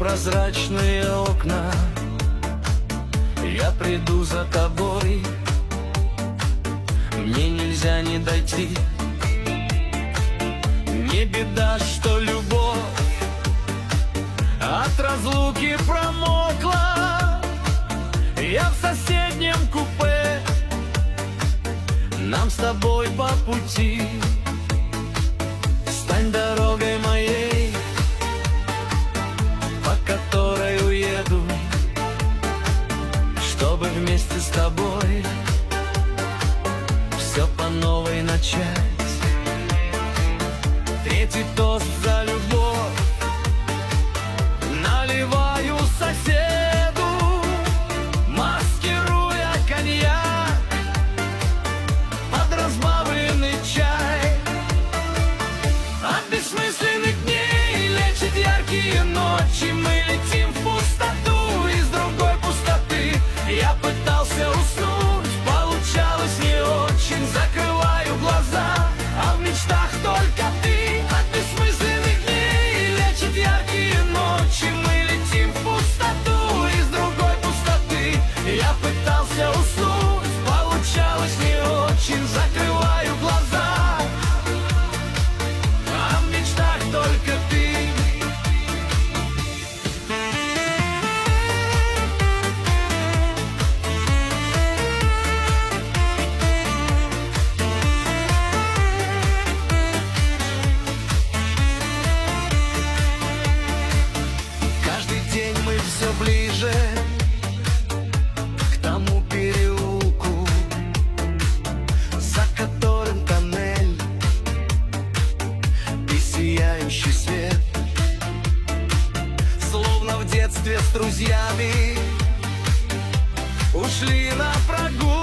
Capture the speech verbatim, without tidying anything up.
прозрачные окна. Я приду за тобой, мне нельзя не дойти. Не беда, что любовь от разлуки промокла. Я в соседнем купе, нам с тобой по пути. Стань дорогой моей, по которой уеду, чтобы вместе с тобой все по новой начать. Третий тост за любовь наливаю соседу, маскируя коньяк под разбавленный чай. От бессмысленных дней лечит яркие ночи. Мы летим в пустоту из другой пустоты. Я пытался уснуть, получалось не очень. Закрываю глаза, а в мечтах только ты. От бессмысленных дней лечит яркие ночи. Мы летим в пустоту из другой пустоты. Я пытался уснуть, получалось не очень. Закрываю глаза, а в мечтах только ты. Мы все ближе к тому переулку, за которым тоннель и сияющий свет. Словно в детстве с друзьями ушли на прогулку.